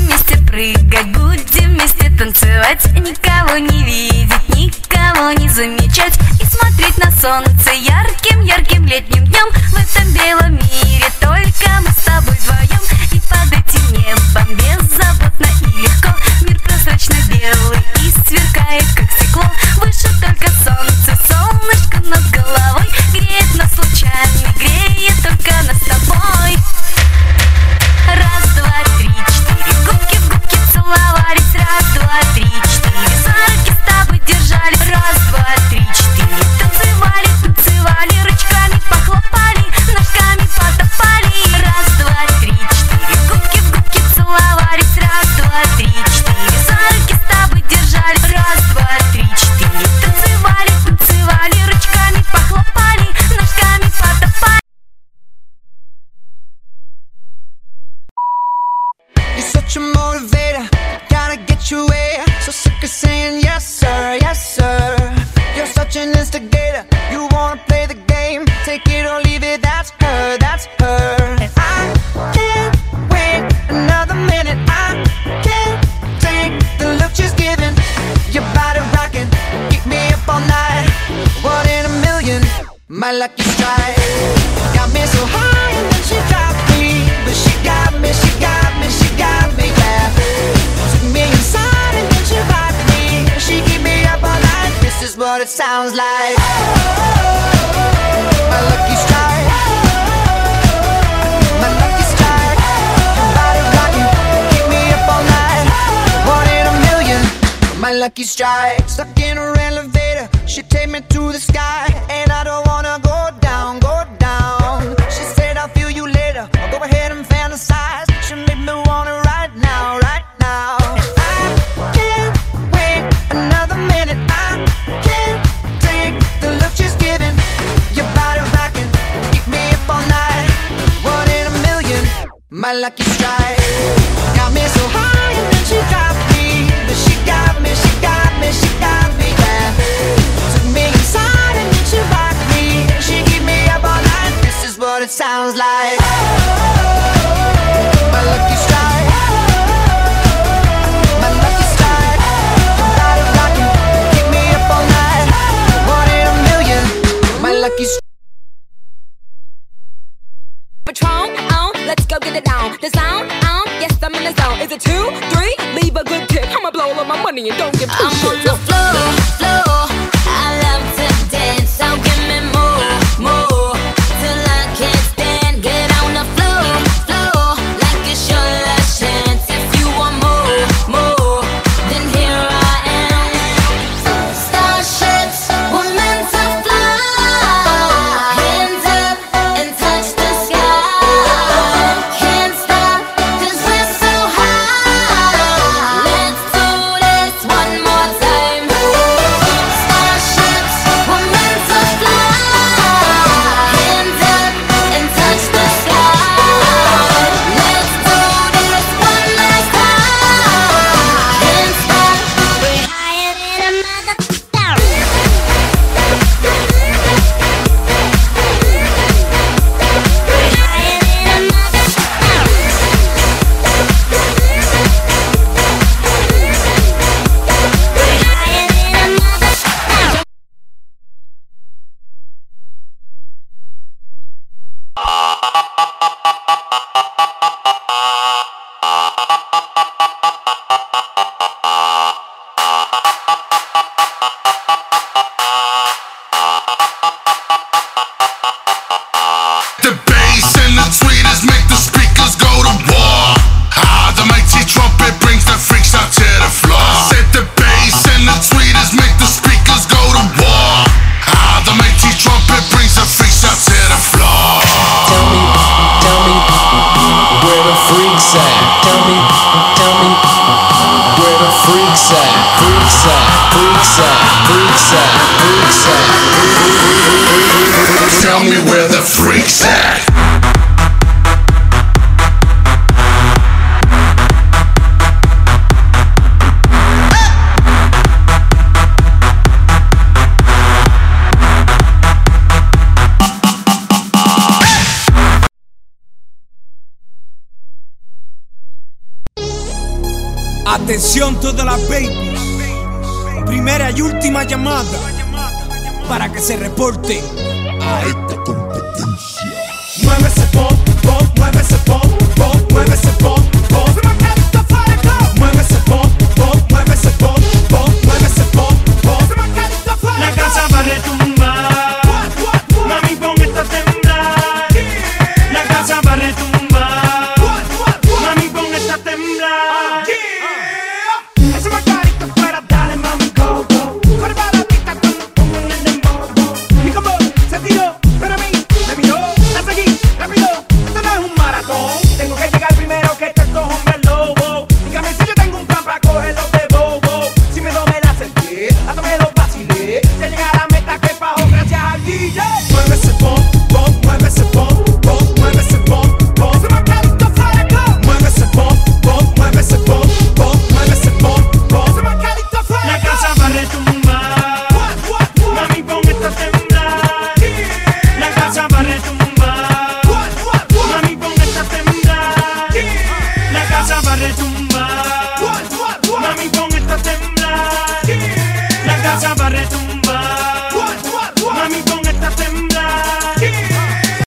вместе прыгать, будем вместе танцевать, никого не видеть, никого не замечать и смотреть на солнце ярким-ярким летним днем. В этом белом мире только мы с тобой вдвоем, и под этим небом беззаботно и легко мир прозрачно-белый и сверкает, как стекло. Выше только солнце, солнышко над головой греет нас лучами, греет только нас с тобой. Раз, два, три, четыре, губки в губки целовались. Раз, два, три, четыре, за руки с тобой держались. Раз, два, три, четыре, танцевали, танцевали, ручками похлопали, ножками потопали. Раз, два, три, четыре, губки в губки целовались. Раз, два, три, четыре, за руки с тобой держались. Раз, два, три, четыре, танцевали, танцевали, ручками похлопали, ножками потопали. You're such a motivator, gotta get you where. So sick of saying yes sir, yes sir. You're such an instigator, you wanna play the game. Take it or leave it, that's her, that's her. And I can't wait another minute, I can't take the look she's giving. Your body rocking, keep me up all night. One in a million, my lucky strike. Got me so high and then she dropped me, but she got me, she got me, she got me, yeah. Took me inside and then she rocked me. She keep me up all night, this is what it sounds like. My lucky strike, my lucky strike. Your body rocking, keep me up all night. One in a million, my lucky strike. Stuck in her elevator, she take me to the sky, and I don't wanna go down, go down. She said I'll feel you later, I'll go ahead and fantasize. She made me want it right now, right now. And I can't wait another minute, I can't take the look she's giving. Your body rocking, keep me up all night. One in a million, my lucky strike. Got me so high and then she dropped me, but she got me, she got me, she got me, yeah. Took me inside and then she rocked me. She keep me up all night, this is what it sounds like. My lucky strike, my lucky strike. Your body rocking, keep me up all night. One in a million, my lucky strike. Patron, let's go get it down. The sound, yes, I'm in the zone. Is it 2, 3? Leave a good tip. I'ma blow all my money and don't give two I'm on shits. the floor, I love to dance, so give me more, till I can't stand. Get on the floor, like it's your last chance. If you want more, then here I am. Starships were meant to fly. Hands up and touch the sky. Can't stop 'cause we're so high. Let's do this one more time. Starships were meant to fly. Hands up and touch the sky. Let's do this one last time. Can't stop, we're higher than a mother. The bass and the tweeters make the speakers go to war. The mighty trumpet brings the freaks out to the floor. Said the bass and the tweeters make the speakers go to war. The mighty trumpet brings the freaks out to the floor. Tell me where the freaks at. Tell me where the freaks at. Freaks at, freaks at, freaks at, freaks at. Tell me where the freaks at. Atención todas las babies, primera y última llamada para que se reporten a esta competencia. Mueve ese pop, pop, mueve ese pop, pop, mueve ese pop, pop. Mueve ese pop, pop, mueve ese pop, pop, mueve ese pop, pop. La casa va a retumbar, mami ponete a temblar. La casa va a retumbar, mami ponete a temblar. Ese margarito fuera, dale mami go, go. Corre para la pista cuando pongo en el dembow. Y como se tiró, pero a mí me miró, la seguí rápido. Esto no es un maratón, tengo que llegar primero que estos hombres lobo. Dígame si yo tengo un plan para cogerlos de bobo. Si me do me la acerqué, hasta me lo vacilé. Ya llegué a la meta que fajo gracias al DJ. Mueve ese pop, pop, mueve ese pop, pop, mueve ese pop, pop. Mueve ese pop, pop, mueve ese pop, pop, mueve ese pop, pop. La casa va a retumbar, mami ponete a temblar. La casa va a retumbar, mami ponete a temblar. La casa va a retumbar.